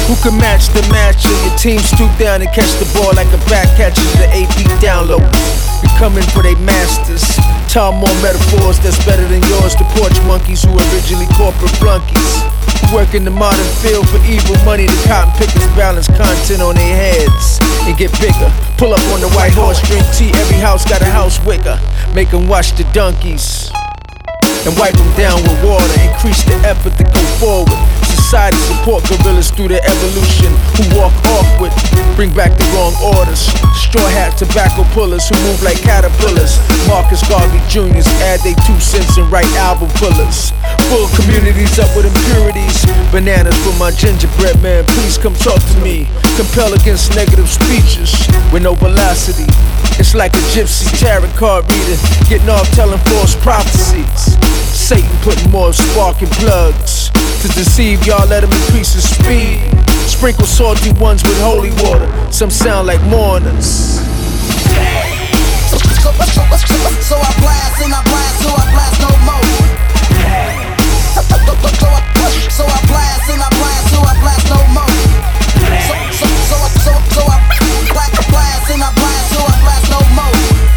Who can match the matcher? Your team stoop down and catch the ball like a back catcher to the AP down low. We coming for they masters. Tell more metaphors that's better than yours. The porch monkeys who originally corporate flunkies. Work in the modern field for evil money. The cotton pickers balance content on their heads and get bigger. Pull up on the white horse, drink tea. Every house got a house wicker. Make them watch the donkeys and wipe them down with water. Increase the effort to go forward. Society support gorillas through their evolution. Who walk awkward, bring back the wrong orders. Straw hat tobacco pullers who move like caterpillars. Marcus Garvey Jr.'s add they 2 cents and write album pullers. Full communities up with impurities. Bananas for my gingerbread man, please come talk to me. Compel against negative speeches with no velocity. It's like a gypsy tarot card reader getting off telling false prophecies. Satan putting more sparking plugs to deceive y'all, let him increase his speed. Sprinkle salty ones with holy water. Some sound like mourners. So I blast and I blast, so I blast no more. So I blast and I blast, so I blast no more. So I blast and I blast, so I blast no more.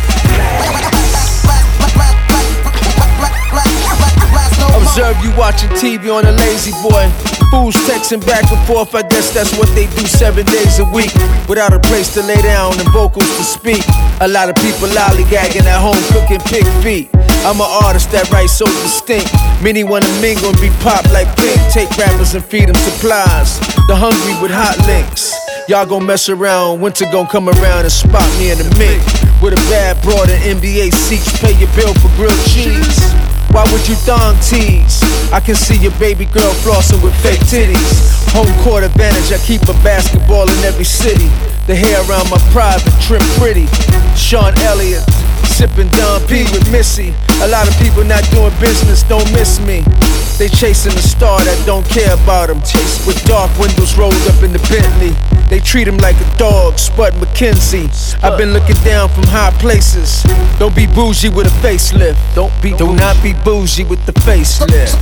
Observe you watching TV on a lazy boy. Fools texting back and forth, I guess that's what they do 7 days a week. Without a place to lay down and vocals to speak. A lot of people lollygagging at home cooking pig feet. I'm an artist that writes so distinct. Many wanna mingle and be pop like Pink. Take rappers and feed them supplies. The hungry with hot links. Y'all gon' mess around, winter gon' come around and spot me in the mink. With a bad broad and NBA seats, pay your bill for grilled cheese. Why would you thong tease? I can see your baby girl flossing with fake titties. Home court advantage, I keep a basketball in every city. The hair around my private, trim pretty. Sean Elliott, sipping Don P with Missy. A lot of people not doing business, don't miss me. They chasing a star that don't care about them. With dark windows rolled up in the Bentley. They treat him like a dog, Spud McKenzie. I've been looking down from high places. Don't be bougie with a facelift. Do not be bougie with the facelift.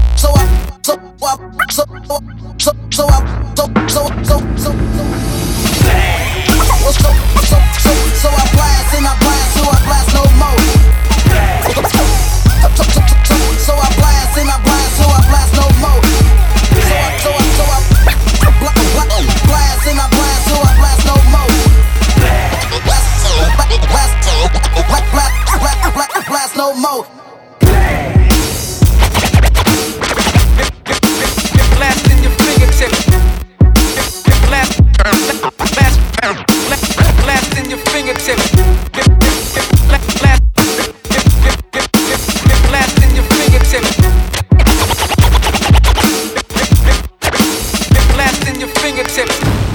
So I blast and I blast, so I blast no more. So I blast and I blast, so I blast no more. So I blast and I blast, so I blast no more. Blast no more. Blast in your fingertips. Blast in your fingertips. Blast in your fingertips. Blast in your fingertips.